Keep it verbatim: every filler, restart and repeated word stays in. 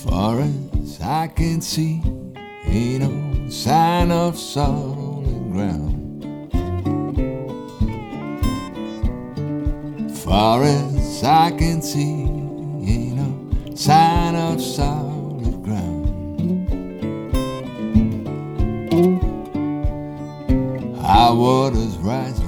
Far as I can see, ain't no sign of solid ground. Far as I can see, ain't no sign of solid ground. High waters rising